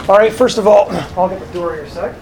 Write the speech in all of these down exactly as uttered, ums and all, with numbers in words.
All right, first of all, I'll get the door here a sec.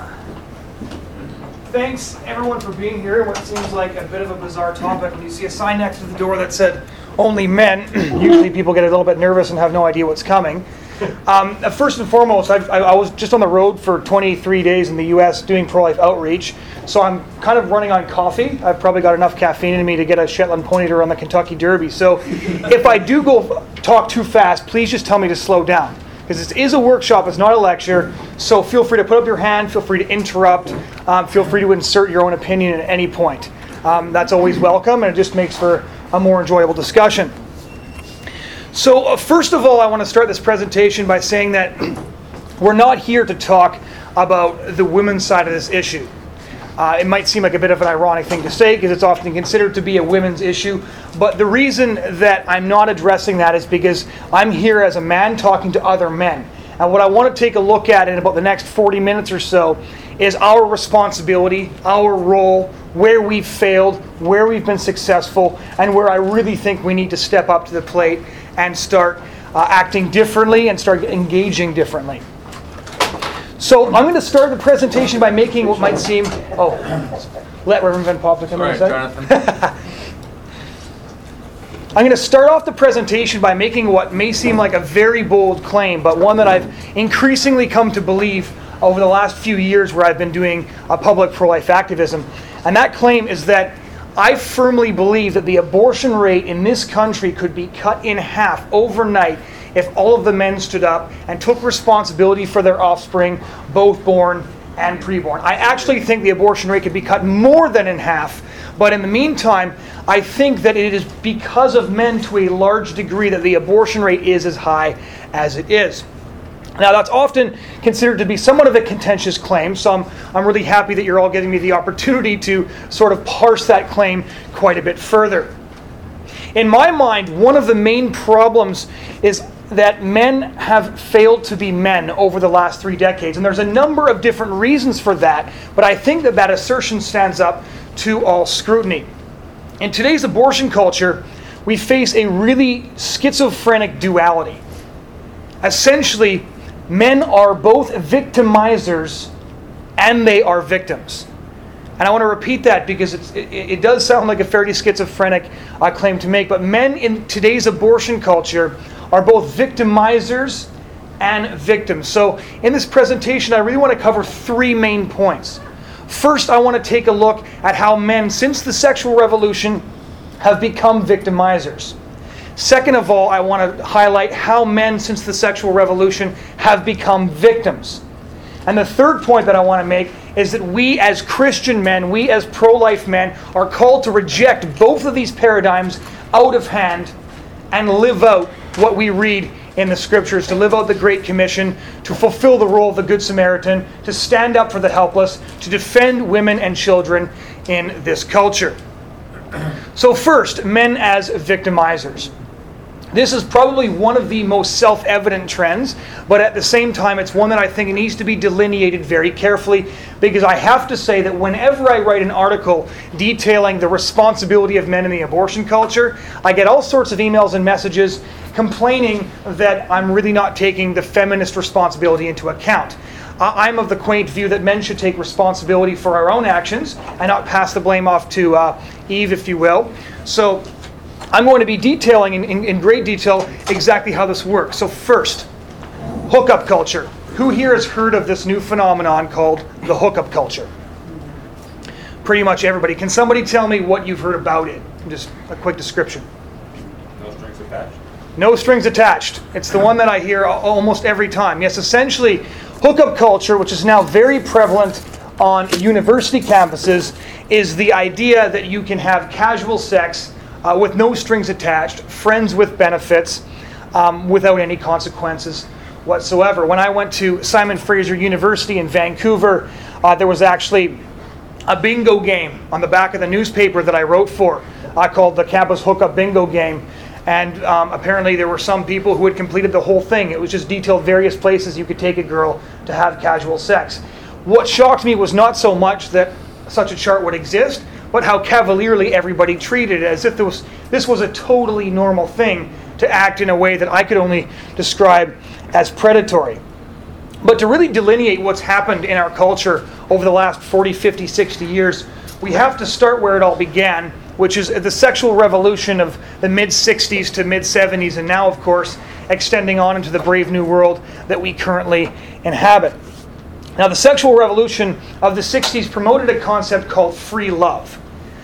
Thanks, everyone, for being here. What seems like a bit of a bizarre topic. When you see a sign next to the door that said, only men, usually people get a little bit nervous and have no idea what's coming. Um, first and foremost, I've, I, I was just on the road for twenty-three days in the U S doing pro-life outreach, so I'm kind of running on coffee. I've probably got enough caffeine in me to get a Shetland pony to run the Kentucky Derby. So if I do go talk too fast, please just tell me to slow down. Because this is a workshop, it's not a lecture, so feel free to put up your hand, feel free to interrupt, um, feel free to insert your own opinion at any point. Um, that's always welcome, and it just makes for a more enjoyable discussion. So uh, first of all, I want to start this presentation by saying that we're not here to talk about the women's side of this issue. Uh, it might seem like a bit of an ironic thing to say because it's often considered to be a women's issue, but the reason that I'm not addressing that is because I'm here as a man talking to other men. And what I want to take a look at in about the next forty minutes or so is our responsibility, our role, where we've failed, where we've been successful, and where I really think we need to step up to the plate and start uh, acting differently and start engaging differently. So I'm going to start the presentation by making what might seem... Oh, let Reverend Van Poplar come in a second. I'm going to start off the presentation by making what may seem like a very bold claim, but one that I've increasingly come to believe over the last few years where I've been doing a public pro-life activism. And that claim is that I firmly believe that the abortion rate in this country could be cut in half overnight if all of the men stood up and took responsibility for their offspring, both born and preborn. I actually think the abortion rate could be cut more than in half, but in the meantime, I think that it is because of men to a large degree that the abortion rate is as high as it is. Now, that's often considered to be somewhat of a contentious claim, so I'm, I'm really happy that you're all giving me the opportunity to sort of parse that claim quite a bit further. In my mind, one of the main problems is that men have failed to be men over the last three decades. And there's a number of different reasons for that, but I think that that assertion stands up to all scrutiny. In today's abortion culture, we face a really schizophrenic duality. Essentially, men are both victimizers and they are victims. And I want to repeat that because it's, it, it does sound like a fairly schizophrenic uh, claim to make, but men in today's abortion culture are both victimizers and victims. So in this presentation, I really want to cover three main points. First, I want to take a look at how men, since the sexual revolution, have become victimizers. Second of all, I want to highlight how men, since the sexual revolution, have become victims. And the third point that I want to make is that we as Christian men, we as pro-life men, are called to reject both of these paradigms out of hand and live out what we read in the Scriptures, to live out the Great Commission, to fulfill the role of the Good Samaritan, to stand up for the helpless, to defend women and children in this culture. So first, men as victimizers. This is probably one of the most self-evident trends, but at the same time, it's one that I think needs to be delineated very carefully, because I have to say that whenever I write an article detailing the responsibility of men in the abortion culture, I get all sorts of emails and messages complaining that I'm really not taking the feminist responsibility into account. I'm of the quaint view that men should take responsibility for our own actions and not pass the blame off to uh, Eve, if you will. So I'm going to be detailing in, in, in great detail exactly how this works. So first, hookup culture. Who here has heard of this new phenomenon called the hookup culture? Pretty much everybody. Can somebody tell me what you've heard about it? Just a quick description. No strings attached. No strings attached. It's the one that I hear almost every time. Yes, essentially, hookup culture, which is now very prevalent on university campuses, is the idea that you can have casual sex Uh, with no strings attached, friends with benefits, um, without any consequences whatsoever. When I went to Simon Fraser University in Vancouver, uh, there was actually a bingo game on the back of the newspaper that I wrote for, uh, called the Campus Hookup Bingo Game. And um, apparently there were some people who had completed the whole thing. It was just detailed various places you could take a girl to have casual sex. What shocked me was not so much that such a chart would exist, but how cavalierly everybody treated it, as if this was, this was a totally normal thing to act in a way that I could only describe as predatory. But to really delineate what's happened in our culture over the last forty, fifty, sixty years, we have to start where it all began, which is the sexual revolution of the mid-sixties to mid-seventies, and now, of course, extending on into the brave new world that we currently inhabit. Now, the sexual revolution of the sixties promoted a concept called free love.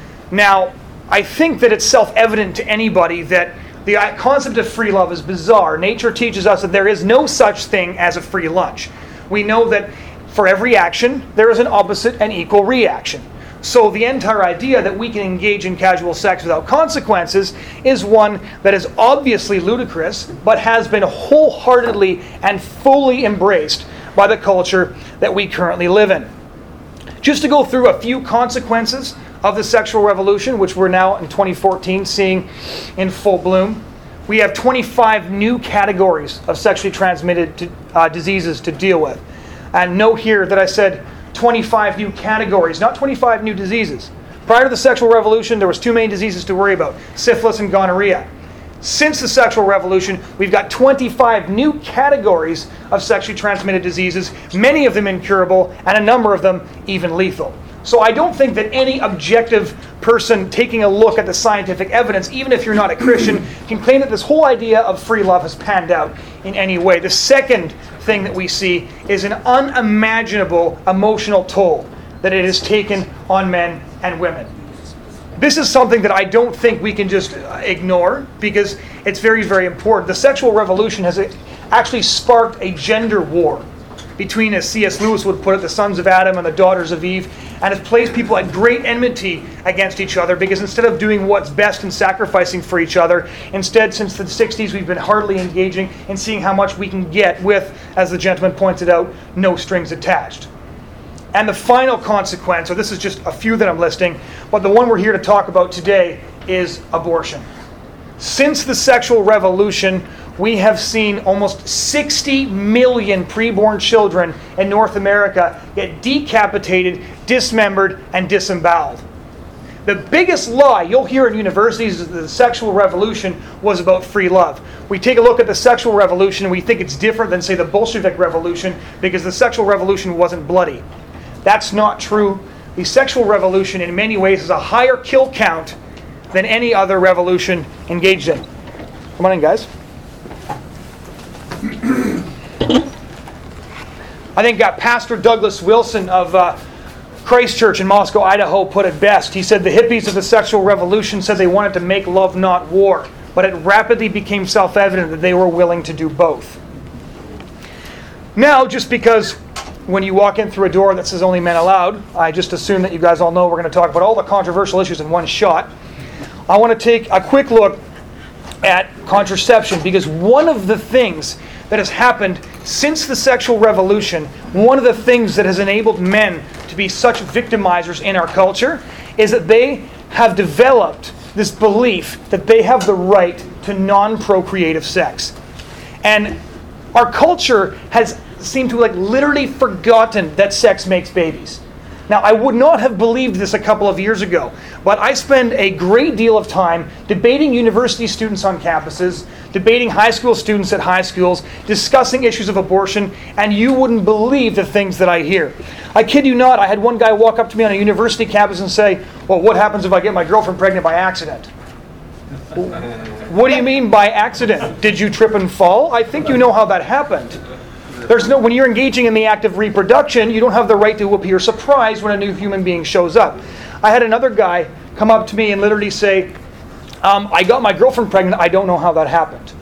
Now, I think that it's self-evident to anybody that the concept of free love is bizarre. Nature teaches us that there is no such thing as a free lunch. We know that for every action, there is an opposite and equal reaction. So the entire idea that we can engage in casual sex without consequences is one that is obviously ludicrous, but has been wholeheartedly and fully embraced by the culture that we currently live in. Just to go through a few consequences of the sexual revolution, which we're now in twenty fourteen seeing in full bloom. We have twenty-five new categories of sexually transmitted to, uh, diseases to deal with. And note here that I said twenty-five new categories, not twenty-five new diseases. Prior to the sexual revolution, there was two main diseases to worry about, syphilis and gonorrhea. Since the sexual revolution, we've got twenty-five new categories of sexually transmitted diseases, many of them incurable, and a number of them even lethal. So I don't think that any objective person taking a look at the scientific evidence, even if you're not a Christian, can claim that this whole idea of free love has panned out in any way. The second thing that we see is an unimaginable emotional toll that it has taken on men and women. This is something that I don't think we can just ignore because it's very, very important. The sexual revolution has actually sparked a gender war between, as C S Lewis would put it, the sons of Adam and the daughters of Eve, and has placed people at great enmity against each other because instead of doing what's best and sacrificing for each other, instead, since the sixties, we've been hardly engaging in seeing how much we can get with, as the gentleman pointed out, no strings attached. And the final consequence, so this is just a few that I'm listing, but the one we're here to talk about today is abortion. Since the sexual revolution, we have seen almost sixty million preborn children in North America get decapitated, dismembered, and disemboweled. The biggest lie you'll hear in universities is that the sexual revolution was about free love. We take a look at the sexual revolution and we think it's different than, say, the Bolshevik Revolution because the sexual revolution wasn't bloody. That's not true. The sexual revolution in many ways is a higher kill count than any other revolution engaged in. Come on in, guys. I think uh, Pastor Douglas Wilson of uh, Christ Church in Moscow, Idaho, put it best. He said the hippies of the sexual revolution said they wanted to make love, not war, but it rapidly became self-evident that they were willing to do both. Now, just because when you walk in through a door that says only men allowed, I just assume that you guys all know we're going to talk about all the controversial issues in one shot. I want to take a quick look at contraception because one of the things that has happened since the sexual revolution, one of the things that has enabled men to be such victimizers in our culture is that they have developed this belief that they have the right to non-procreative sex. And our culture has seemed to like literally forgotten that sex makes babies. Now, I would not have believed this a couple of years ago, but I spend a great deal of time debating university students on campuses, debating high school students at high schools, discussing issues of abortion, and you wouldn't believe the things that I hear. I kid you not, I had one guy walk up to me on a university campus and say, well, what happens if I get my girlfriend pregnant by accident? What do you mean by accident? Did you trip and fall? I think you know how that happened. There's no, when you're engaging in the act of reproduction, you don't have the right to appear surprised when a new human being shows up. I had another guy come up to me and literally say, um, I got my girlfriend pregnant, I don't know how that happened.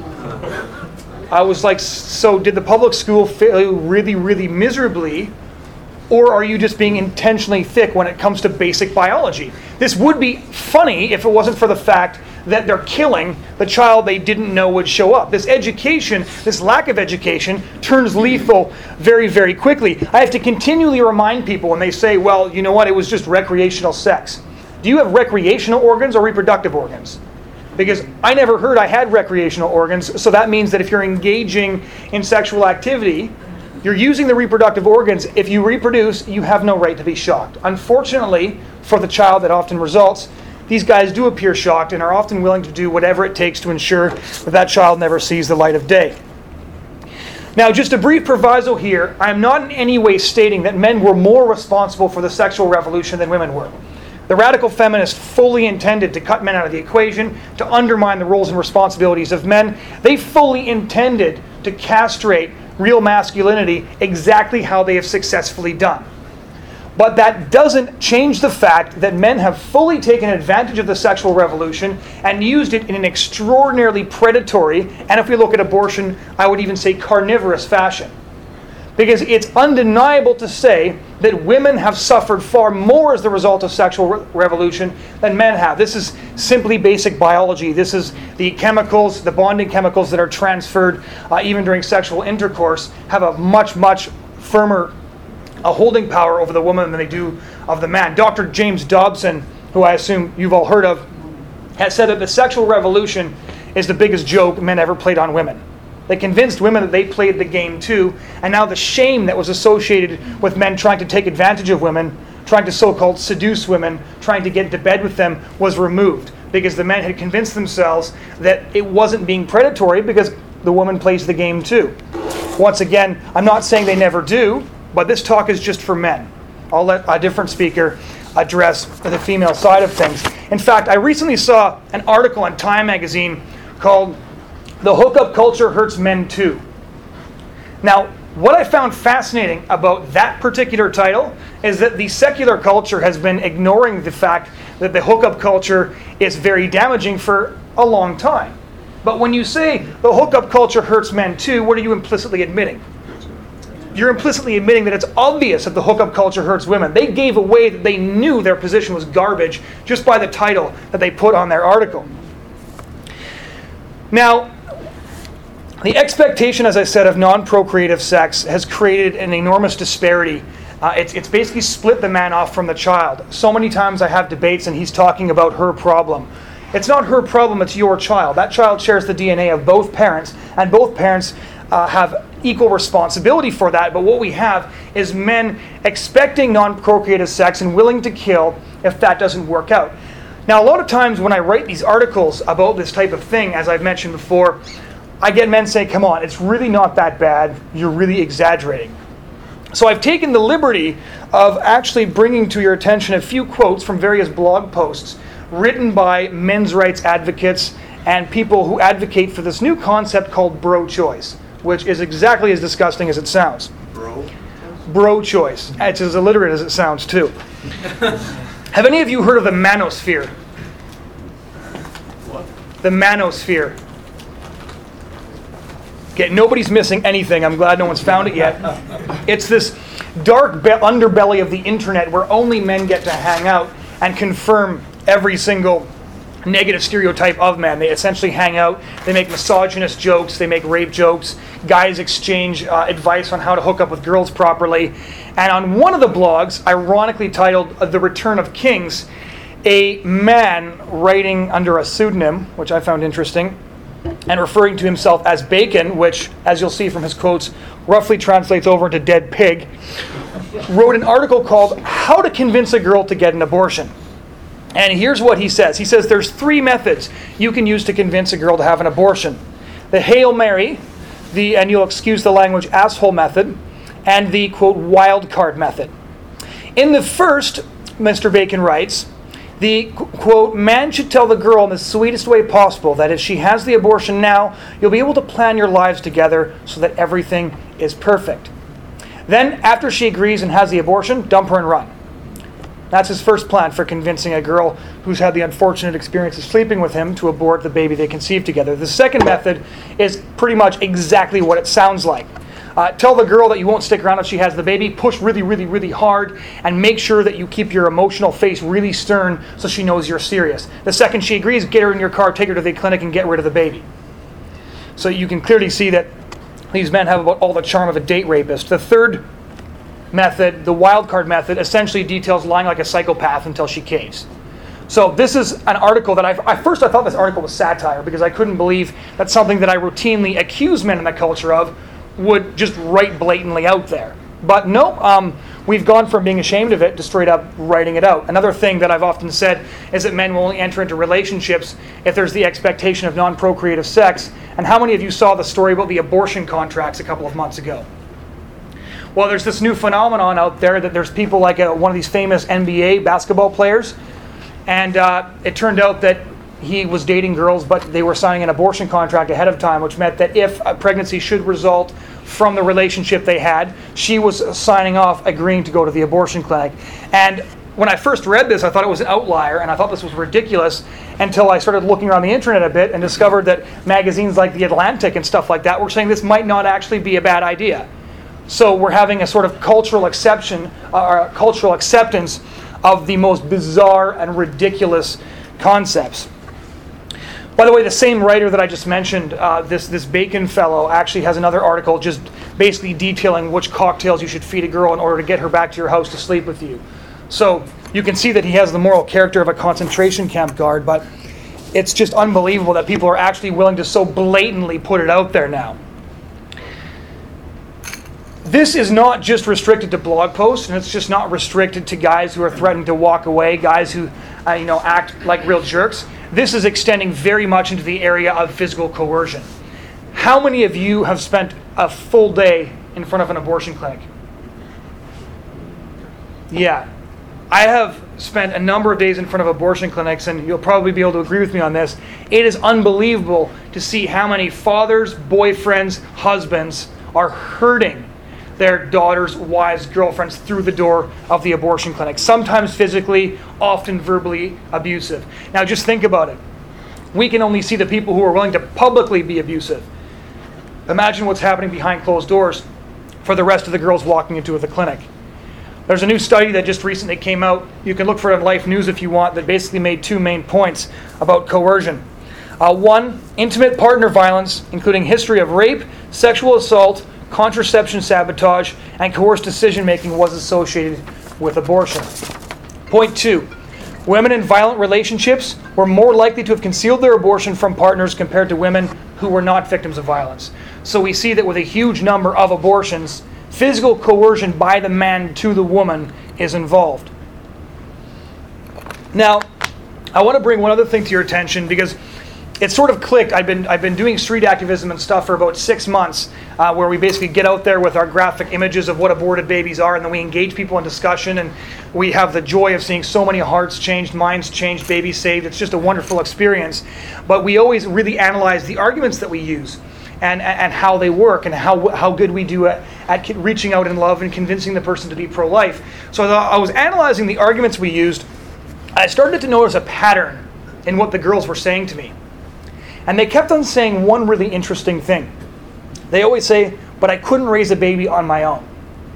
I was like, so did the public school fail really, really miserably? Or are you just being intentionally thick when it comes to basic biology? This would be funny if it wasn't for the fact that they're killing the child they didn't know would show up. This education, this lack of education, turns lethal very, very quickly. I have to continually remind people when they say, well, you know what, it was just recreational sex. Do you have recreational organs or reproductive organs? Because I never heard I had recreational organs, so that means that if you're engaging in sexual activity, you're using the reproductive organs. If you reproduce, you have no right to be shocked. Unfortunately, for the child that often results, these guys do appear shocked and are often willing to do whatever it takes to ensure that that child never sees the light of day. Now, just a brief proviso here, I am not in any way stating that men were more responsible for the sexual revolution than women were. The radical feminists fully intended to cut men out of the equation, to undermine the roles and responsibilities of men. They fully intended to castrate real masculinity exactly how they have successfully done. But that doesn't change the fact that men have fully taken advantage of the sexual revolution and used it in an extraordinarily predatory, and if we look at abortion, I would even say carnivorous fashion. Because it's undeniable to say that women have suffered far more as the result of sexual re- revolution than men have. This is simply basic biology. This is the chemicals, the bonding chemicals that are transferred uh, even during sexual intercourse have a much, much firmer a holding power over the woman than they do of the man. Doctor James Dobson, who I assume you've all heard of, has said that the sexual revolution is the biggest joke men ever played on women. They convinced women that they played the game too, and now the shame that was associated with men trying to take advantage of women, trying to so-called seduce women, trying to get into bed with them, was removed because the men had convinced themselves that it wasn't being predatory because the woman plays the game too. Once again, I'm not saying they never do, but this talk is just for men. I'll let a different speaker address the female side of things. In fact, I recently saw an article in Time magazine called "The Hookup Culture Hurts Men Too." Now, what I found fascinating about that particular title is that the secular culture has been ignoring the fact that the hookup culture is very damaging for a long time. But when you say the hookup culture hurts men too, what are you implicitly admitting? You're implicitly admitting that it's obvious that the hookup culture hurts women. They gave away that they knew their position was garbage just by the title that they put on their article. Now, the expectation, as I said, of non-procreative sex has created an enormous disparity. Uh, it's, it's basically split the man off from the child. So many times I have debates and he's talking about her problem. It's not her problem, it's your child. That child shares the D N A of both parents, and both parents uh, have equal responsibility for that. But what we have is men expecting non-procreative sex and willing to kill if that doesn't work out. Now, a lot of times when I write these articles about this type of thing, as I've mentioned before, I get men say, come on, it's really not that bad, you're really exaggerating. So I've taken the liberty of actually bringing to your attention a few quotes from various blog posts written by men's rights advocates and people who advocate for this new concept called bro-choice, which is exactly as disgusting as it sounds. Bro? Bro-choice. It's as illiterate as it sounds, too. Have any of you heard of the manosphere? What? The manosphere. Okay, nobody's missing anything. I'm glad no one's found it yet. It's this dark be- underbelly of the internet where only men get to hang out and confirm every single negative stereotype of men. They essentially hang out, they make misogynist jokes, they make rape jokes, guys exchange uh, advice on how to hook up with girls properly. And on one of the blogs, ironically titled The Return of Kings, a man writing under a pseudonym, which I found interesting, and referring to himself as Bacon, which, as you'll see from his quotes, roughly translates over into dead pig, wrote an article called How to Convince a Girl to Get an Abortion. And here's what he says. He says there's three methods you can use to convince a girl to have an abortion. The Hail Mary, the, and you'll excuse the language, asshole method, and the, quote, wild card method. In the first, Mister Bacon writes, the, quote, man should tell the girl in the sweetest way possible that if she has the abortion now, you'll be able to plan your lives together so that everything is perfect. Then, after she agrees and has the abortion, dump her and run. That's his first plan for convincing a girl who's had the unfortunate experience of sleeping with him to abort the baby they conceived together. The second method is pretty much exactly what it sounds like. Uh, tell the girl that you won't stick around if she has the baby. Push really, really, really hard and make sure that you keep your emotional face really stern so she knows you're serious. The second she agrees, get her in your car, take her to the clinic, and get rid of the baby. So you can clearly see that these men have about all the charm of a date rapist. The third method, the wild card method, essentially details lying like a psychopath until she caves. So this is an article that I've, at first I thought this article was satire because I couldn't believe that something that I routinely accuse men in the culture of would just write blatantly out there. But no, um, we've gone from being ashamed of it to straight up writing it out. Another thing that I've often said is that men will only enter into relationships if there's the expectation of non-procreative sex. And how many of you saw the story about the abortion contracts a couple of months ago? Well, there's this new phenomenon out there that there's people like uh, one of these famous N B A basketball players, and uh, it turned out that he was dating girls, but they were signing an abortion contract ahead of time, which meant that if a pregnancy should result from the relationship they had, she was signing off, agreeing to go to the abortion clinic. And when I first read this, I thought it was an outlier, and I thought this was ridiculous until I started looking around the internet a bit and discovered that magazines like The Atlantic and stuff like that were saying this might not actually be a bad idea. So we're having a sort of cultural exception, uh, cultural acceptance of the most bizarre and ridiculous concepts. By the way, the same writer that I just mentioned, uh, this this Bacon fellow, actually has another article just basically detailing which cocktails you should feed a girl in order to get her back to your house to sleep with you. So you can see that he has the moral character of a concentration camp guard, but it's just unbelievable that people are actually willing to so blatantly put it out there now. This is not just restricted to blog posts, and it's just not restricted to guys who are threatening to walk away, guys who uh, you know, act like real jerks. This is extending very much into the area of physical coercion. How many of you have spent a full day in front of an abortion clinic? Yeah. I have spent a number of days in front of abortion clinics, and you'll probably be able to agree with me on this. It is unbelievable to see how many fathers, boyfriends, husbands are hurting their daughters, wives, girlfriends through the door of the abortion clinic. Sometimes physically, often verbally abusive. Now just think about it. We can only see the people who are willing to publicly be abusive. Imagine what's happening behind closed doors for the rest of the girls walking into the clinic. There's a new study that just recently came out. You can look for it on Life News if you want, that basically made two main points about coercion. Uh, one, intimate partner violence, including history of rape, sexual assault, contraception sabotage, and coerced decision-making was associated with abortion. Point two, women in violent relationships were more likely to have concealed their abortion from partners compared to women who were not victims of violence. So we see that with a huge number of abortions, physical coercion by the man to the woman is involved. Now, I want to bring one other thing to your attention, because it sort of clicked. I've been I've been doing street activism and stuff for about six months, uh, where we basically get out there with our graphic images of what aborted babies are, and then we engage people in discussion, and we have the joy of seeing so many hearts changed, minds changed, babies saved. It's just a wonderful experience. But we always really analyze the arguments that we use, and and how they work, and how how good we do at, at reaching out in love and convincing the person to be pro-life. So I was analyzing the arguments we used. I started to notice a pattern in what the girls were saying to me. And they kept on saying one really interesting thing. They always say, but I couldn't raise a baby on my own.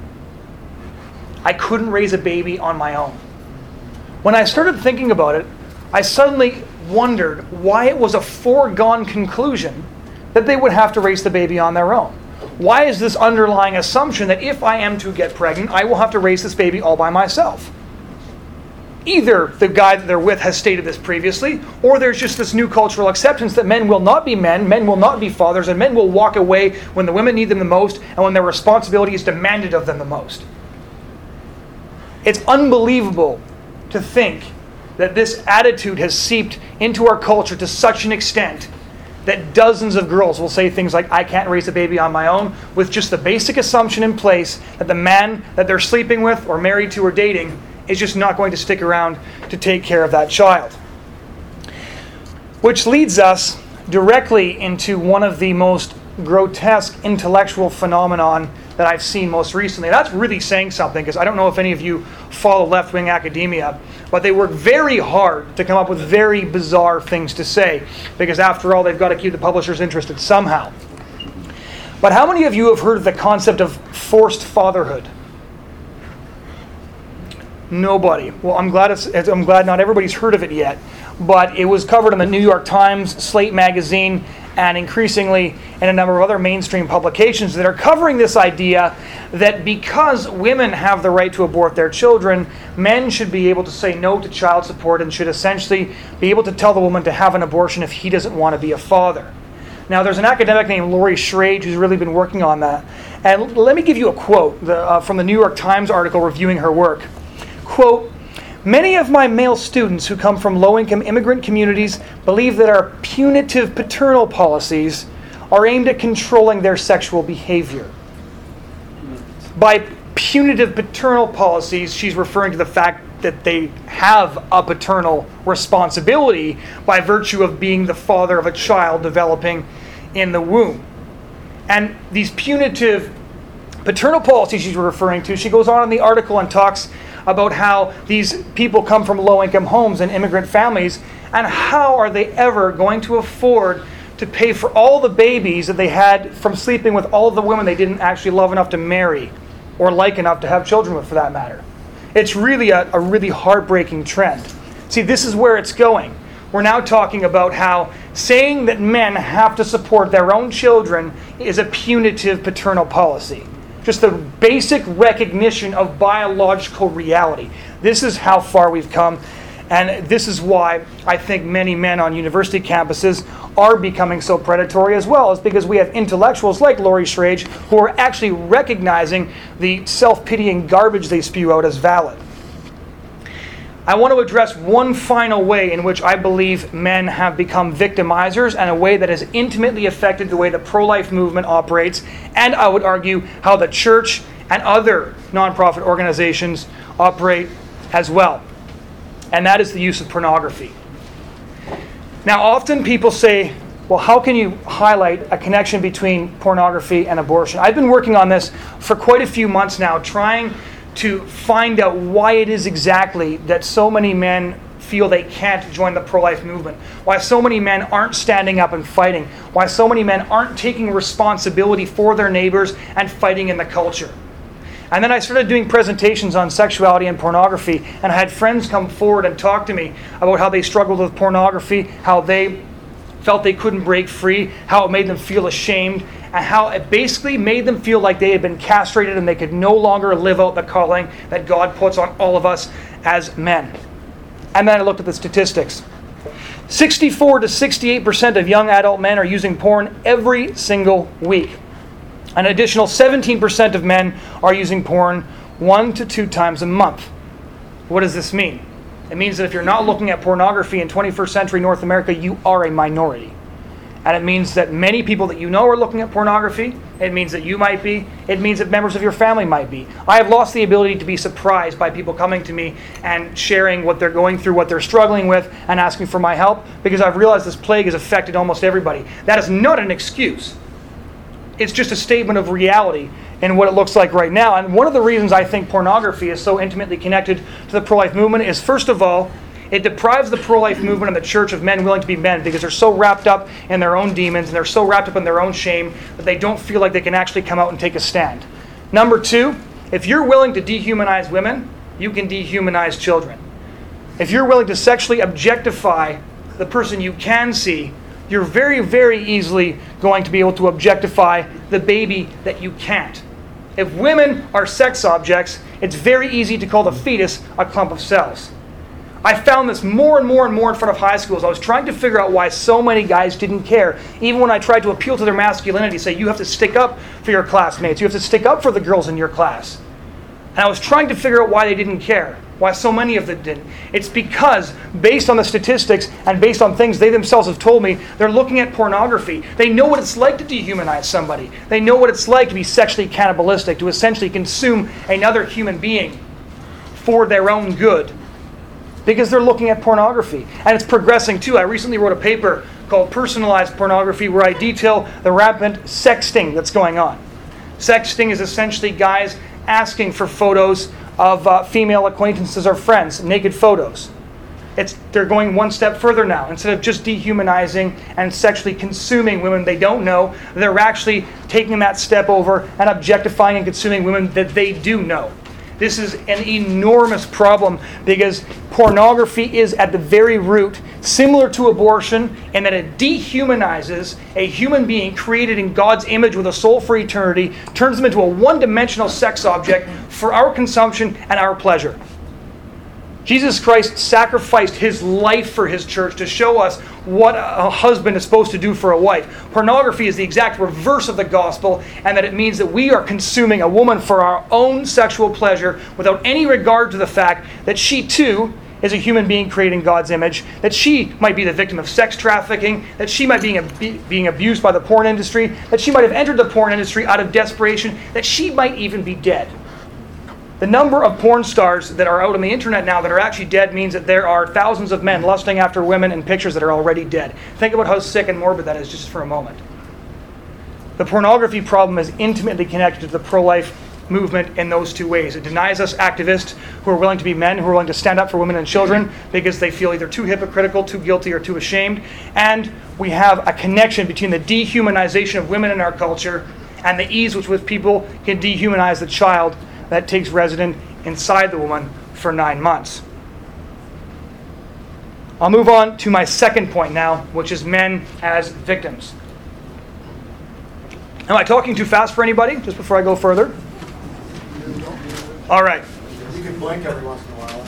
I couldn't raise a baby on my own. When I started thinking about it, I suddenly wondered why it was a foregone conclusion that they would have to raise the baby on their own. Why is this underlying assumption that if I am to get pregnant, I will have to raise this baby all by myself? Either the guy that they're with has stated this previously, or there's just this new cultural acceptance that men will not be men, men will not be fathers, and men will walk away when the women need them the most and when their responsibility is demanded of them the most. It's unbelievable to think that this attitude has seeped into our culture to such an extent that dozens of girls will say things like, I can't raise a baby on my own, with just the basic assumption in place that the man that they're sleeping with or married to or dating is just not going to stick around to take care of that child. Which leads us directly into one of the most grotesque intellectual phenomenon that I've seen most recently. That's really saying something, because I don't know if any of you follow left-wing academia, but they work very hard to come up with very bizarre things to say, because after all, they've got to keep the publishers interested somehow. But how many of you have heard of the concept of forced fatherhood? Nobody. Well, I'm glad it's, I'm glad not everybody's heard of it yet, but it was covered in the New York Times, Slate magazine, and increasingly in a number of other mainstream publications that are covering this idea that because women have the right to abort their children, men should be able to say no to child support and should essentially be able to tell the woman to have an abortion if he doesn't want to be a father. Now, there's an academic named Laurie Schrage who's really been working on that. And let me give you a quote the, uh, from the New York Times article reviewing her work. Quote, "Many of my male students who come from low-income immigrant communities believe that our punitive paternal policies are aimed at controlling their sexual behavior." By punitive paternal policies, she's referring to the fact that they have a paternal responsibility by virtue of being the father of a child developing in the womb. And these punitive paternal policies she's referring to, she goes on in the article and talks about how these people come from low-income homes and immigrant families, and how are they ever going to afford to pay for all the babies that they had from sleeping with all of the women they didn't actually love enough to marry, or like enough to have children with, for that matter. It's really a, a really heartbreaking trend. See, this is where it's going. We're now talking about how saying that men have to support their own children is a punitive paternal policy. Just the basic recognition of biological reality. This is how far we've come, and this is why I think many men on university campuses are becoming so predatory as well, is because we have intellectuals like Laurie Schrage who are actually recognizing the self-pitying garbage they spew out as valid. I want to address one final way in which I believe men have become victimizers, and a way that has intimately affected the way the pro-life movement operates, and I would argue how the church and other nonprofit organizations operate as well. And that is the use of pornography. Now, often people say, well, how can you highlight a connection between pornography and abortion? I've been working on this for quite a few months now, trying to find out why it is exactly that so many men feel they can't join the pro-life movement, why so many men aren't standing up and fighting, why so many men aren't taking responsibility for their neighbors and fighting in the culture. And then I started doing presentations on sexuality and pornography, and I had friends come forward and talk to me about how they struggled with pornography, how they felt they couldn't break free, how it made them feel ashamed, and how it basically made them feel like they had been castrated and they could no longer live out the calling that God puts on all of us as men. And then I looked at the statistics. sixty-four to sixty-eight percent of young adult men are using porn every single week. An additional seventeen percent of men are using porn one to two times a month. What does this mean? It means that if you're not looking at pornography in twenty-first century North America, you are a minority. And it means that many people that you know are looking at pornography. It means that you might be. It means that members of your family might be. I have lost the ability to be surprised by people coming to me and sharing what they're going through, what they're struggling with, and asking for my help, because I've realized this plague has affected almost everybody. That is not an excuse. It's just a statement of reality and what it looks like right now. And one of the reasons I think pornography is so intimately connected to the pro-life movement is, first of all, it deprives the pro-life movement and the church of men willing to be men, because they're so wrapped up in their own demons and they're so wrapped up in their own shame that they don't feel like they can actually come out and take a stand. Number two, if you're willing to dehumanize women, you can dehumanize children. If you're willing to sexually objectify the person you can see, you're very, very easily going to be able to objectify the baby that you can't. If women are sex objects, it's very easy to call the fetus a clump of cells. I found this more and more and more in front of high schools. I was trying to figure out why so many guys didn't care. Even when I tried to appeal to their masculinity, say, you have to stick up for your classmates. You have to stick up for the girls in your class. And I was trying to figure out why they didn't care. Why so many of them didn't. It's because, based on the statistics and based on things they themselves have told me, they're looking at pornography. They know what it's like to dehumanize somebody. They know what it's like to be sexually cannibalistic, to essentially consume another human being for their own good. Because they're looking at pornography. And it's progressing too. I recently wrote a paper called Personalized Pornography, where I detail the rampant sexting that's going on. Sexting is essentially guys asking for photos of uh, female acquaintances or friends, naked photos. It's, they're going one step further now. Instead of just dehumanizing and sexually consuming women they don't know, they're actually taking that step over and objectifying and consuming women that they do know. This is an enormous problem, because pornography is at the very root similar to abortion, in that it dehumanizes a human being created in God's image with a soul for eternity, turns them into a one-dimensional sex object for our consumption and our pleasure. Jesus Christ sacrificed his life for his church to show us what a husband is supposed to do for a wife. Pornography is the exact reverse of the gospel, and that it means that we are consuming a woman for our own sexual pleasure without any regard to the fact that she too is a human being created in God's image, that she might be the victim of sex trafficking, that she might be being, being abused by the porn industry, that she might have entered the porn industry out of desperation, that she might even be dead. The number of porn stars that are out on the internet now that are actually dead means that there are thousands of men lusting after women in pictures that are already dead. Think about how sick and morbid that is just for a moment. The pornography problem is intimately connected to the pro-life movement in those two ways. It denies us activists who are willing to be men, who are willing to stand up for women and children because they feel either too hypocritical, too guilty, or too ashamed. And we have a connection between the dehumanization of women in our culture and the ease with which people can dehumanize the child that takes residence inside the woman for nine months. I'll move on to my second point now, which is men as victims. Am I talking too fast for anybody, just before I go further? All right. You can blink every once in a while.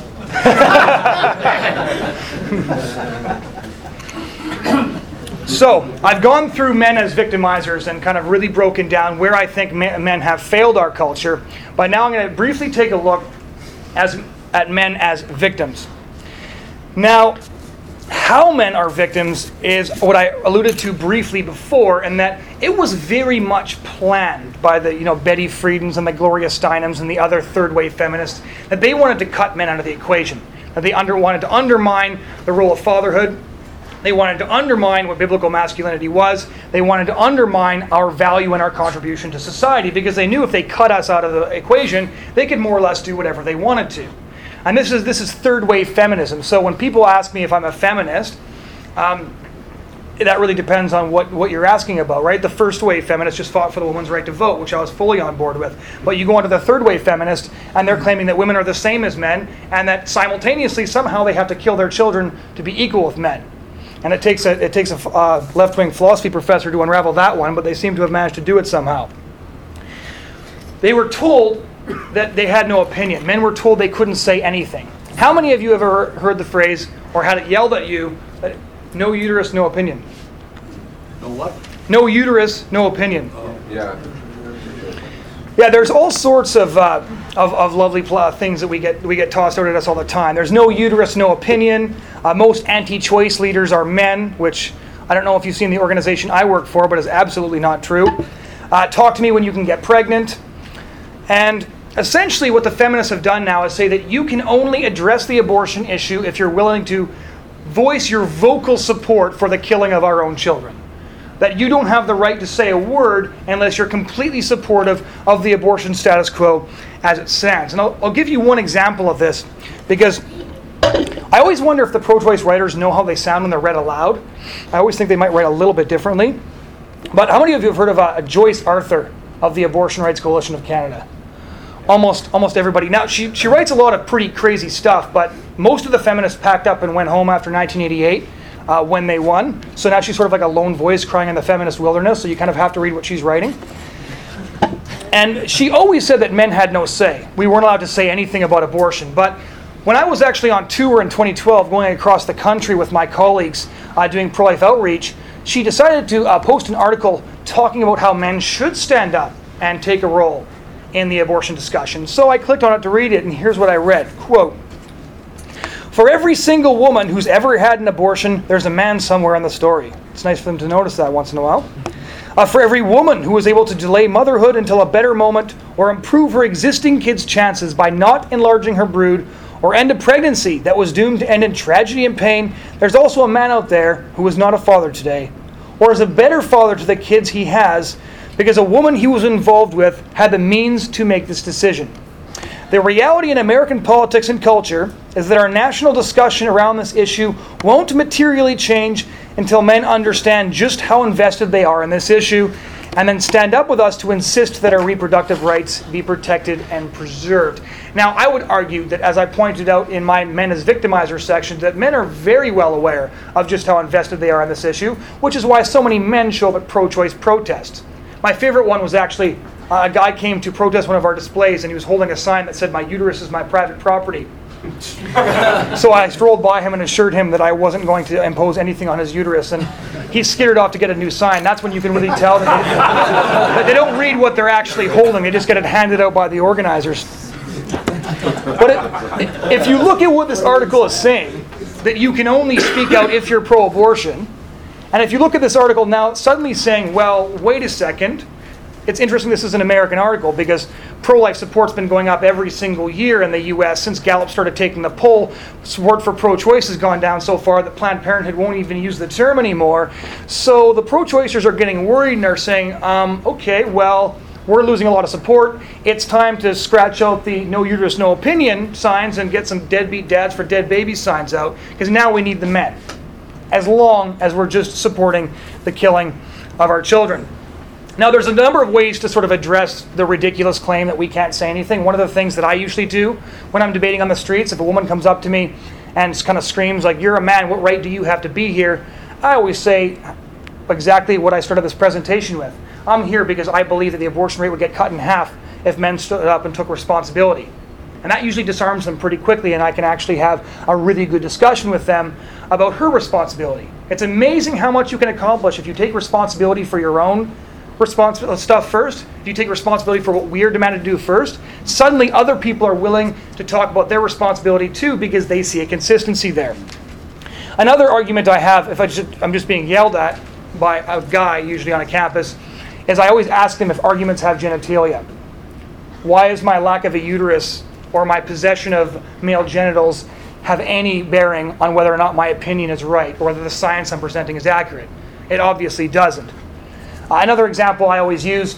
So, I've gone through men as victimizers and kind of really broken down where I think men have failed our culture. But now I'm going to briefly take a look as, at men as victims. Now, how men are victims is what I alluded to briefly before, and that it was very much planned by the, you know, Betty Friedens and the Gloria Steinems and the other third-wave feminists, that they wanted to cut men out of the equation, that they under, wanted to undermine the role of fatherhood. They wanted to undermine what biblical masculinity was. They wanted to undermine our value and our contribution to society because they knew if they cut us out of the equation, they could more or less do whatever they wanted to. And this is this is third wave feminism. So when people ask me if I'm a feminist, um, that really depends on what, what you're asking about, right? The first wave feminists just fought for the woman's right to vote, which I was fully on board with. But you go on to the third wave feminists, and they're claiming that women are the same as men, and that simultaneously somehow they have to kill their children to be equal with men. And it takes a it takes a uh, left-wing philosophy professor to unravel that one, but they seem to have managed to do it somehow. They were told that they had no opinion. Men were told they couldn't say anything. How many of you have ever heard the phrase, or had it yelled at you, that no uterus, no opinion? No what? No uterus, no opinion. Oh. Yeah. Yeah, there's all sorts of, uh, of of lovely pl- things that we get we get tossed out at us all the time. There's no uterus, no opinion. Uh, most anti-choice leaders are men, which I don't know if you've seen the organization I work for, but is absolutely not true. Uh, talk to me when you can get pregnant. And essentially what the feminists have done now is say that you can only address the abortion issue if you're willing to voice your vocal support for the killing of our own children. That you don't have the right to say a word unless you're completely supportive of the abortion status quo as it stands. And I'll, I'll give you one example of this, because I always wonder if the pro-choice writers know how they sound when they're read aloud. I always think they might write a little bit differently. But how many of you have heard of uh, Joyce Arthur of the Abortion Rights Coalition of Canada? Almost almost everybody. Now, she, she writes a lot of pretty crazy stuff, but most of the feminists packed up and went home after nineteen eighty-eight. Uh, when they won. So now she's sort of like a lone voice crying in the feminist wilderness, so you kind of have to read what she's writing. And she always said that men had no say. We weren't allowed to say anything about abortion. But when I was actually on tour in twenty twelve, going across the country with my colleagues uh, doing pro-life outreach, she decided to uh, post an article talking about how men should stand up and take a role in the abortion discussion. So I clicked on it to read it, and here's what I read. Quote, "For every single woman who's ever had an abortion, there's a man somewhere in the story." It's nice for them to notice that once in a while. Uh, for every woman who was able to delay motherhood until a better moment, or improve her existing kid's chances by not enlarging her brood, or end a pregnancy that was doomed to end in tragedy and pain, there's also a man out there who is not a father today, or is a better father to the kids he has, because a woman he was involved with had the means to make this decision. The reality in American politics and culture is that our national discussion around this issue won't materially change until men understand just how invested they are in this issue, and then stand up with us to insist that our reproductive rights be protected and preserved. Now, I would argue that, as I pointed out in my Men as Victimizers section, that men are very well aware of just how invested they are in this issue, which is why so many men show up at pro-choice protests. My favorite one was actually Uh, a guy came to protest one of our displays, and he was holding a sign that said, "My uterus is my private property." So I strolled by him and assured him that I wasn't going to impose anything on his uterus, and he skittered off to get a new sign. That's when you can really tell that they, that they don't read what they're actually holding. They just get it handed out by the organizers. But it, if you look at what this article is saying, that you can only speak out if you're pro-abortion, and if you look at this article now, it's suddenly saying, well, wait a second. It's interesting this is an American article because pro-life support's been going up every single year in the U S since Gallup started taking the poll. Support for pro-choice has gone down so far that Planned Parenthood won't even use the term anymore. So the pro-choicers are getting worried and are saying, um, okay, well, we're losing a lot of support. It's time to scratch out the no uterus, no opinion signs and get some deadbeat dads for dead babies signs out, because now we need the men, as long as we're just supporting the killing of our children. Now, there's a number of ways to sort of address the ridiculous claim that we can't say anything. One of the things that I usually do when I'm debating on the streets, if a woman comes up to me and kind of screams like, "You're a man, what right do you have to be here?" I always say exactly what I started this presentation with. I'm here because I believe that the abortion rate would get cut in half if men stood up and took responsibility. And that usually disarms them pretty quickly, and I can actually have a really good discussion with them about her responsibility. It's amazing how much you can accomplish if you take responsibility for your own responsible stuff first. If you take responsibility for what we're demanded to do first, suddenly other people are willing to talk about their responsibility too, because they see a consistency there. Another argument I have, if I just, I'm just being yelled at by a guy usually on a campus, is I always ask them if arguments have genitalia. Why is my lack of a uterus or my possession of male genitals have any bearing on whether or not my opinion is right or whether the science I'm presenting is accurate? It obviously doesn't. Uh, another example I always use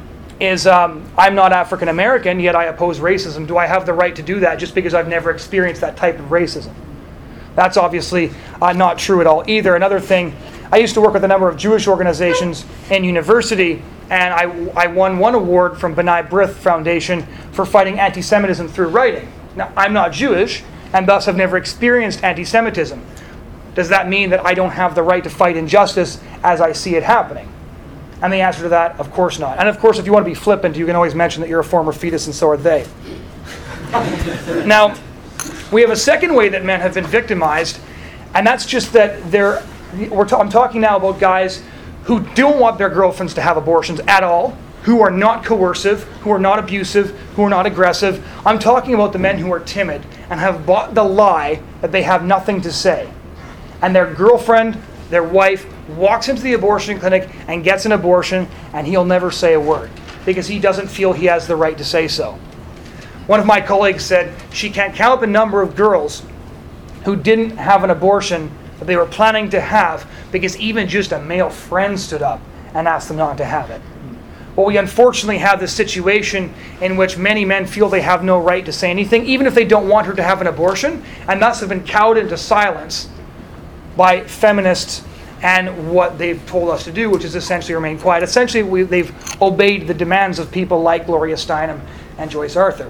is um, I'm not African American, yet I oppose racism. Do I have the right to do that just because I've never experienced that type of racism? That's obviously uh, not true at all either. Another thing, I used to work with a number of Jewish organizations in university, and I, I won one award from B'nai B'rith Foundation for fighting anti-Semitism through writing. Now, I'm not Jewish, and thus have never experienced anti-Semitism. Does that mean that I don't have the right to fight injustice as I see it happening? And the answer to that, of course not. And of course, if you want to be flippant, you can always mention that you're a former fetus and so are they. Now, we have a second way that men have been victimized, and that's just that they're, we're ta- I'm talking now about guys who don't want their girlfriends to have abortions at all, who are not coercive, who are not abusive, who are not aggressive. I'm talking about the men who are timid and have bought the lie that they have nothing to say. And their girlfriend, their wife, walks into the abortion clinic and gets an abortion, and he'll never say a word because he doesn't feel he has the right to say so. One of my colleagues said she can't count the number of girls who didn't have an abortion that they were planning to have because even just a male friend stood up and asked them not to have it. Well, we unfortunately have this situation in which many men feel they have no right to say anything, even if they don't want her to have an abortion, and thus have been cowed into silence by feminists and what they've told us to do, which is essentially remain quiet. Essentially, we, they've obeyed the demands of people like Gloria Steinem and Joyce Arthur.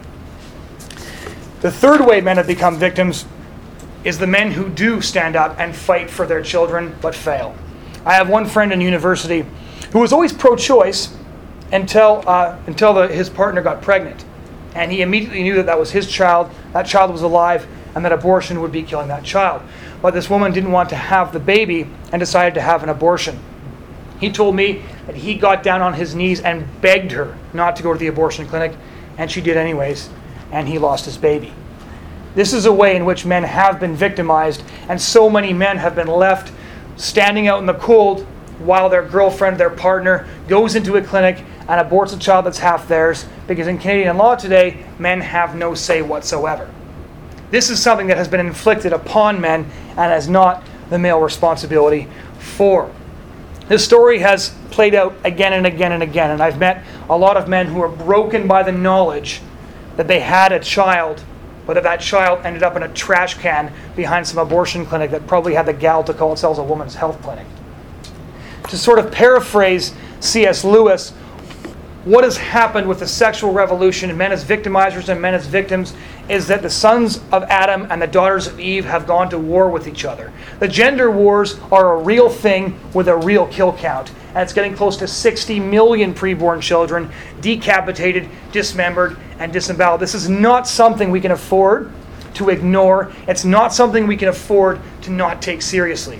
The third way men have become victims is the men who do stand up and fight for their children but fail. I have one friend in university who was always pro-choice until uh, until the, his partner got pregnant. And he immediately knew that that was his child, that child was alive, and that abortion would be killing that child. But this woman didn't want to have the baby and decided to have an abortion. He told me that he got down on his knees and begged her not to go to the abortion clinic, and she did anyways, and he lost his baby. This is a way in which men have been victimized, and so many men have been left standing out in the cold while their girlfriend, their partner, goes into a clinic and aborts a child that's half theirs, because in Canadian law today, men have no say whatsoever. This is something that has been inflicted upon men and is not the male responsibility for. This story has played out again and again and again, and I've met a lot of men who are broken by the knowledge that they had a child, but that that child ended up in a trash can behind some abortion clinic that probably had the gall to call itself a woman's health clinic. To sort of paraphrase C S Lewis, what has happened with the sexual revolution and men as victimizers and men as victims is that the sons of Adam and the daughters of Eve have gone to war with each other. The gender wars are a real thing with a real kill count. And it's getting close to sixty million preborn children decapitated, dismembered, and disemboweled. This is not something we can afford to ignore. It's not something we can afford to not take seriously.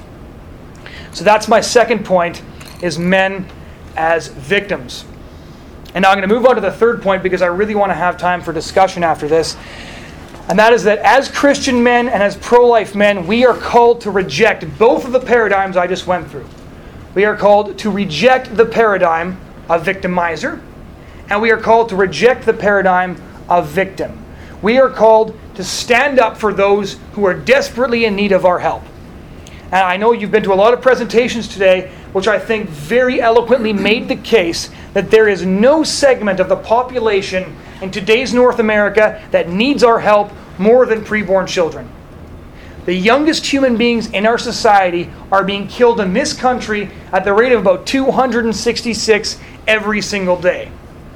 So that's my second point, is men as victims. And now I'm going to move on to the third point because I really want to have time for discussion after this. And that is that as Christian men and as pro-life men, we are called to reject both of the paradigms I just went through. We are called to reject the paradigm of victimizer, and we are called to reject the paradigm of victim. We are called to stand up for those who are desperately in need of our help. And I know you've been to a lot of presentations today, which I think very eloquently made the case that there is no segment of the population in today's North America that needs our help more than preborn children. The youngest human beings in our society are being killed in this country at the rate of about two hundred sixty-six every single day.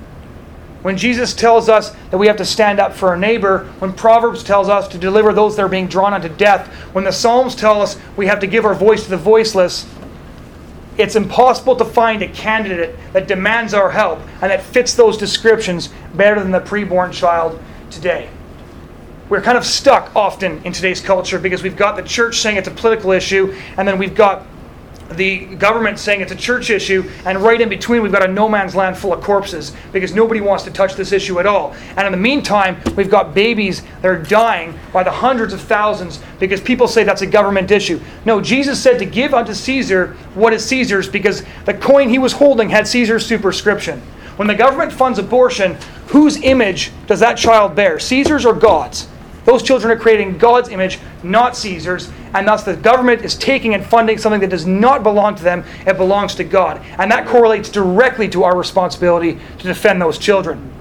When Jesus tells us that we have to stand up for our neighbor, when Proverbs tells us to deliver those that are being drawn unto death, when the Psalms tell us we have to give our voice to the voiceless, it's impossible to find a candidate that demands our help and that fits those descriptions better than the preborn child today. We're kind of stuck often in today's culture because we've got the church saying it's a political issue, and then we've got the government saying it's a church issue, and right in between we've got a no man's land full of corpses because nobody wants to touch this issue at all. And in the meantime, we've got babies that are dying by the hundreds of thousands because people say that's a government issue. No, Jesus said to give unto Caesar what is Caesar's because the coin he was holding had Caesar's superscription. When the government funds abortion, whose image does that child bear? Caesar's or God's? Those children are creating God's image, not Caesar's, and thus the government is taking and funding something that does not belong to them, it belongs to God. And that correlates directly to our responsibility to defend those children.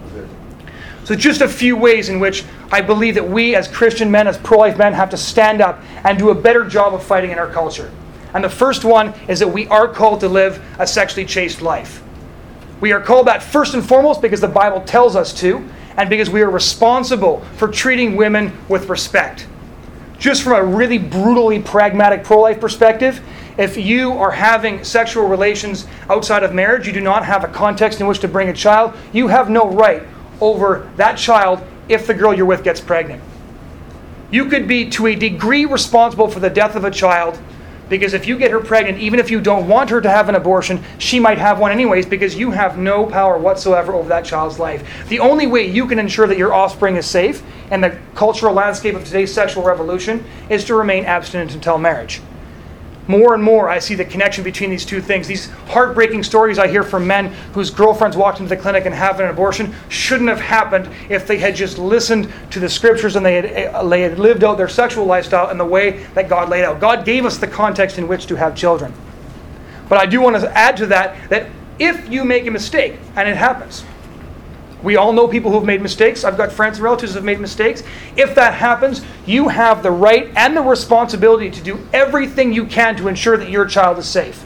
So just a few ways in which I believe that we as Christian men, as pro-life men, have to stand up and do a better job of fighting in our culture. And the first one is that we are called to live a sexually chaste life. We are called that first and foremost because the Bible tells us to, and because we are responsible for treating women with respect. Just from a really brutally pragmatic pro-life perspective, if you are having sexual relations outside of marriage, you do not have a context in which to bring a child, you have no right over that child if the girl you're with gets pregnant. You could be to a degree responsible for the death of a child, because if you get her pregnant, even if you don't want her to have an abortion, she might have one anyways because you have no power whatsoever over that child's life. The only way you can ensure that your offspring is safe in the cultural landscape of today's sexual revolution is to remain abstinent until marriage. More and more I see the connection between these two things. These heartbreaking stories I hear from men whose girlfriends walked into the clinic and have an abortion shouldn't have happened if they had just listened to the scriptures and they had, they had lived out their sexual lifestyle in the way that God laid out. God gave us the context in which to have children. But I do want to add to that that if you make a mistake, and it happens, we all know people who have made mistakes. I've got friends and relatives who have made mistakes. If that happens, you have the right and the responsibility to do everything you can to ensure that your child is safe.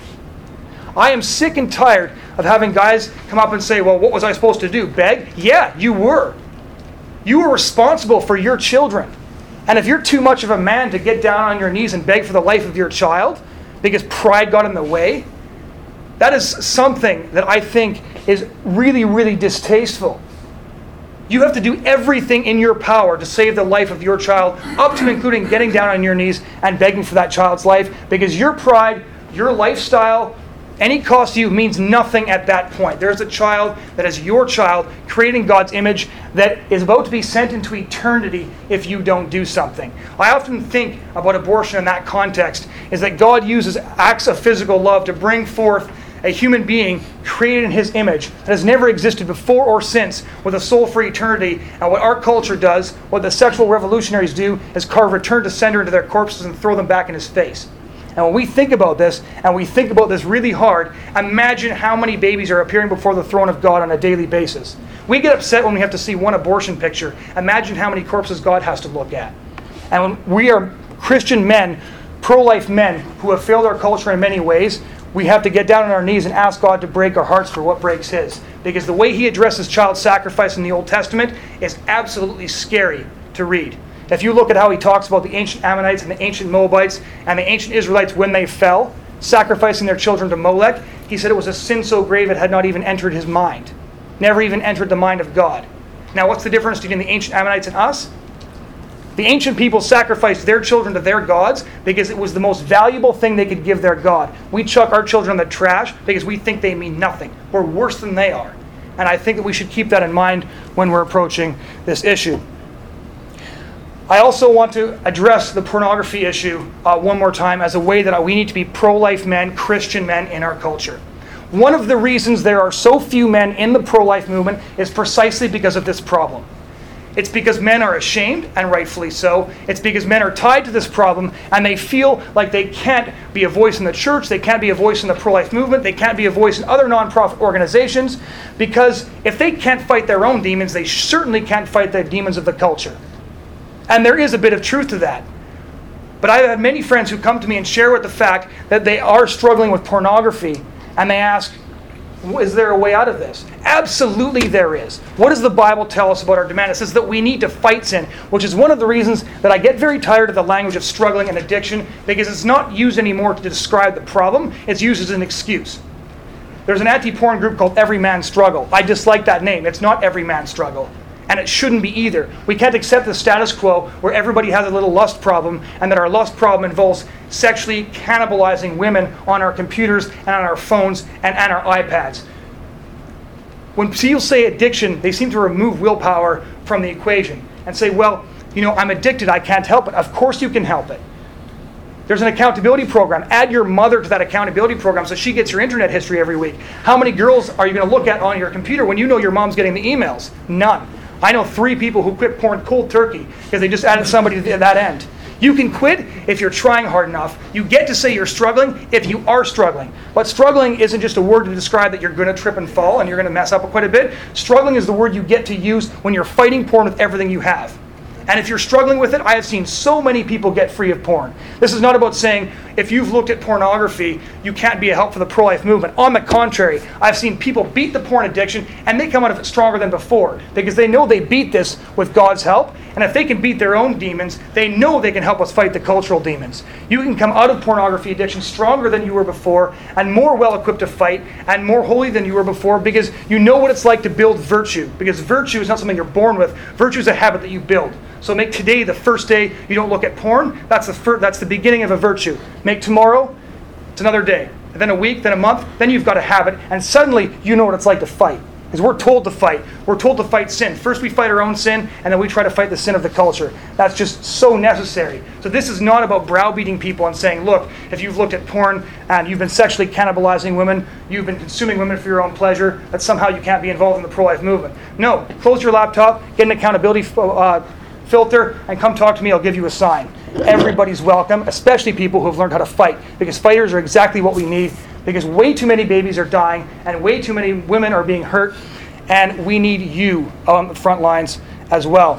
I am sick and tired of having guys come up and say, well, what was I supposed to do? Beg? Yeah, you were. You were responsible for your children. And if you're too much of a man to get down on your knees and beg for the life of your child because pride got in the way, that is something that I think is really, really distasteful. You have to do everything in your power to save the life of your child, up to including getting down on your knees and begging for that child's life, because your pride, your lifestyle, any cost to you means nothing at that point. There's a child that is your child, creating God's image, that is about to be sent into eternity if you don't do something. I often think about abortion in that context, is that God uses acts of physical love to bring forth a human being created in His image that has never existed before or since, with a soul for eternity. And what our culture does, what the sexual revolutionaries do, is carve return to sender into their corpses and throw them back in His face. And when we think about this, and we think about this really hard, imagine how many babies are appearing before the throne of God on a daily basis. We get upset when we have to see one abortion picture. Imagine how many corpses God has to look at. And when we are Christian men, pro-life men, who have failed our culture in many ways, we have to get down on our knees and ask God to break our hearts for what breaks His. Because the way He addresses child sacrifice in the Old Testament is absolutely scary to read. If you look at how He talks about the ancient Ammonites and the ancient Moabites and the ancient Israelites when they fell, sacrificing their children to Molech, He said it was a sin so grave it had not even entered His mind. Never even entered the mind of God. Now what's the difference between the ancient Ammonites and us? The ancient people sacrificed their children to their gods because it was the most valuable thing they could give their God. We chuck our children in the trash because we think they mean nothing. We're worse than they are. And I think that we should keep that in mind when we're approaching this issue. I also want to address the pornography issue uh, one more time as a way that we need to be pro-life men, Christian men in our culture. One of the reasons there are so few men in the pro-life movement is precisely because of this problem. It's because men are ashamed, and rightfully so. It's because men are tied to this problem, and they feel like they can't be a voice in the church, they can't be a voice in the pro-life movement, they can't be a voice in other non-profit organizations, because if they can't fight their own demons, they certainly can't fight the demons of the culture. And there is a bit of truth to that. But I've had many friends who come to me and share with the fact that they are struggling with pornography, and they ask, is there a way out of this? Absolutely there is. What does the Bible tell us about our demand? It says that we need to fight sin, which is one of the reasons that I get very tired of the language of struggling and addiction, because it's not used anymore to describe the problem, it's used as an excuse. There's an anti-porn group called Every Man's Struggle. I dislike that name. It's not Every Man's Struggle. And it shouldn't be either. We can't accept the status quo where everybody has a little lust problem, and that our lust problem involves sexually cannibalizing women on our computers and on our phones and on our iPads. When people say addiction, they seem to remove willpower from the equation and say, well, you know, I'm addicted, I can't help it. Of course you can help it. There's an accountability program. Add your mother to that accountability program so she gets your internet history every week. How many girls are you going to look at on your computer when you know your mom's getting the emails? None. I know three people who quit porn cold turkey because they just added somebody to that end. You can quit if you're trying hard enough. You get to say you're struggling if you are struggling. But struggling isn't just a word to describe that you're going to trip and fall and you're going to mess up quite a bit. Struggling is the word you get to use when you're fighting porn with everything you have. And if you're struggling with it, I have seen so many people get free of porn. This is not about saying if you've looked at pornography, you can't be a help for the pro-life movement. On the contrary, I've seen people beat the porn addiction and they come out of it stronger than before because they know they beat this with God's help. And if they can beat their own demons, they know they can help us fight the cultural demons. You can come out of pornography addiction stronger than you were before and more well-equipped to fight and more holy than you were before because you know what it's like to build virtue. Because virtue is not something you're born with. Virtue is a habit that you build. So make today the first day you don't look at porn. That's the fir- that's the beginning of a virtue. Make tomorrow, it's another day. And then a week, then a month, then you've got a habit. And suddenly you know what it's like to fight. Because we're told to fight. We're told to fight sin. First we fight our own sin, and then we try to fight the sin of the culture. That's just so necessary. So this is not about browbeating people and saying, look, if you've looked at porn and you've been sexually cannibalizing women, you've been consuming women for your own pleasure, that somehow you can't be involved in the pro-life movement. No, close your laptop, get an accountability uh, filter, and come talk to me, I'll give you a sign. Everybody's welcome, especially people who have learned how to fight, because fighters are exactly what we need, because way too many babies are dying, and way too many women are being hurt, and we need you on the front lines as well.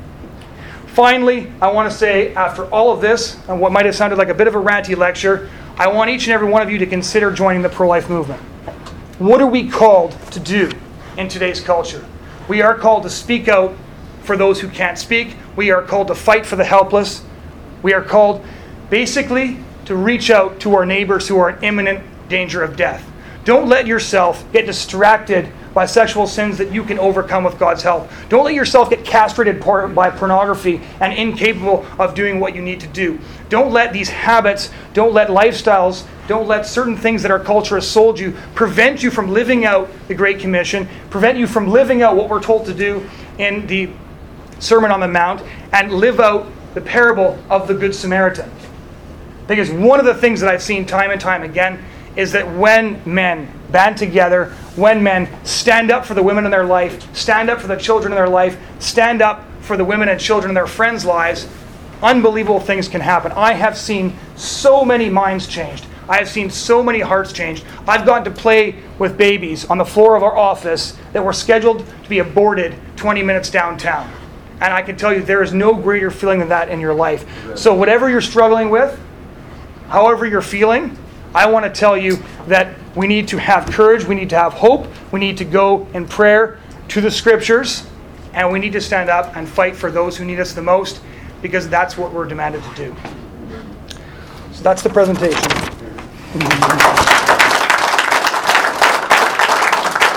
Finally, I want to say, after all of this, and what might have sounded like a bit of a ranty lecture, I want each and every one of you to consider joining the pro-life movement. What are we called to do in today's culture? We are called to speak out for those who can't speak. We are called to fight for the helpless. We are called basically to reach out to our neighbors who are in imminent danger of death. Don't let yourself get distracted by sexual sins that you can overcome with God's help. Don't let yourself get castrated by pornography and incapable of doing what you need to do. Don't let these habits, don't let lifestyles, don't let certain things that our culture has sold you prevent you from living out the Great Commission, prevent you from living out what we're told to do in the Sermon on the Mount, and live out the parable of the Good Samaritan. Because one of the things that I've seen time and time again is that when men band together, when men stand up for the women in their life, stand up for the children in their life, stand up for the women and children in their friends' lives, unbelievable things can happen. I have seen so many minds changed. I have seen so many hearts changed. I've gotten to play with babies on the floor of our office that were scheduled to be aborted twenty minutes downtown. And I can tell you there is no greater feeling than that in your life. So whatever you're struggling with, however you're feeling, I want to tell you that we need to have courage, we need to have hope, we need to go in prayer to the Scriptures, and we need to stand up and fight for those who need us the most, because that's what we're demanded to do. So that's the presentation.